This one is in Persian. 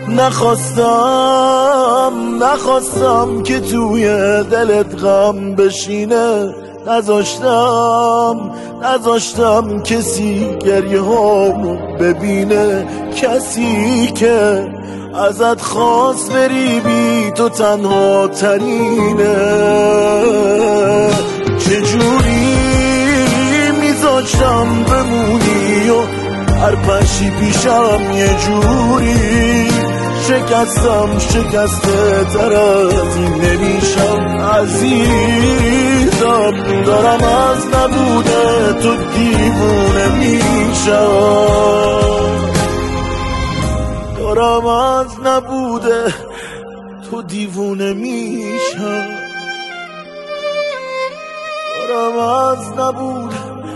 نخواستم که توی دلت غم بشینه، نذاشتم کسی گریه هامو ببینه، کسی که ازت خواست بری بی تو تنها ترینه. چجوری میذاشتم بمونی و هر پشی پیشم یه جوری شکسته تر از این نمیشم. عزیزم دارم از نبوده تو دیوونه میشم، دارم از نبوده تو دیوونه میشم، دارم از نبوده